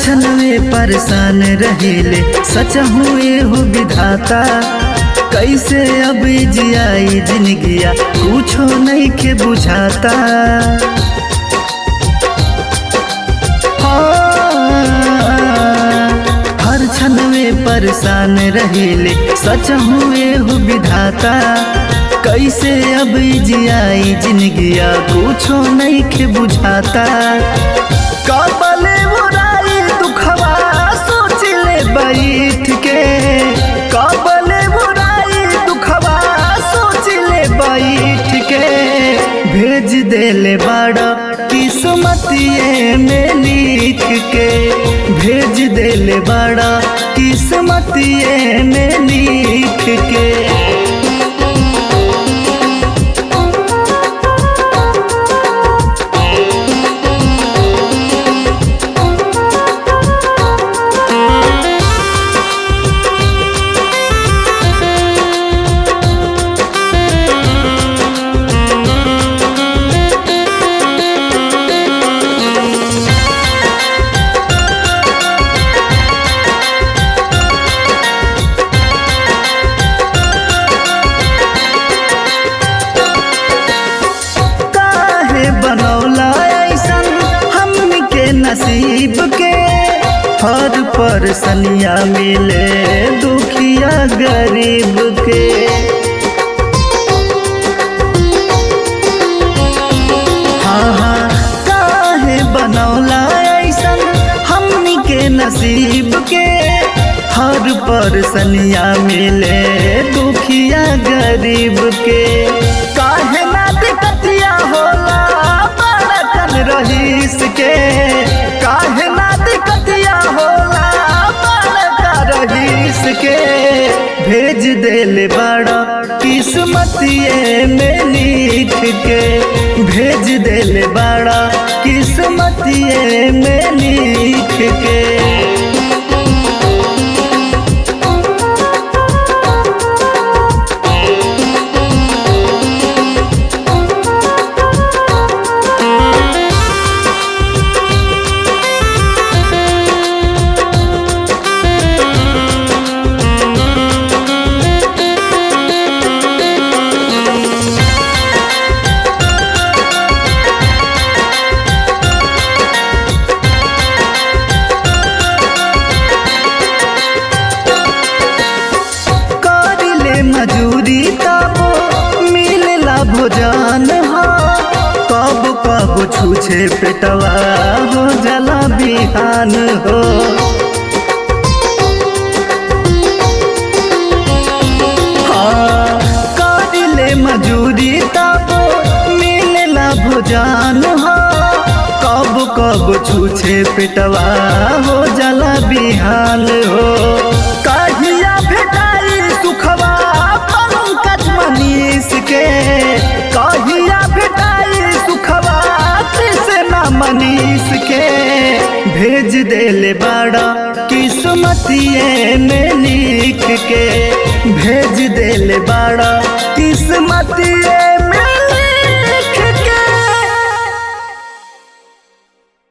क्षण में परेशान रहेले सच हुए हो विधाता। कैसे अब जियाई जिंदगिया कुछो नहीं के बुझाता। हर क्षण में परेशान रहेले सच हुए हो विधाता। कैसे अब जियाई जिंदगिया कुछो नहीं के बुझाता। कबले बुराई दुखवा सोच ले बैठ के। कबले बुराई दुखवा सोच ले बैठ के। भेज देले बड़ा किस्मतिए में लिख के। भेज देले बड़ा किस्मतिए में लिख के। बनौला ऐसन हमनी के नसीब के। हर परसनिया मिले दुखिया गरीब के। हाँ काहे बनौला ऐसन हमनी के नसीब के। हर परसनिया मिले दुखिया गरीब के। काहे ना दिक्कतिया होला रहीस के। काहे ना दिक्कतिया होला बड़का रहीस के। भेज देले बड़ा किस्मतिए में लिख के। भेज देले बड़ा किस्मतिए में लिख के। मजूरी तबो मिलला भोजन हो। कब कब छूछे पेटवा हो जला बिहान हो। हाँ करिले मजूरी तबो मिलला भोजन हो। कब कब छूछे पेटवा हो जला बिहान हो। कहिया भेटाई सुखवा मनीष के। कहिया भेटाई सुखवा कृष्णा मनीष के। भेज देले बड़ा किस्मतिए में लिख के। भेज देले बड़ा किस्मतिए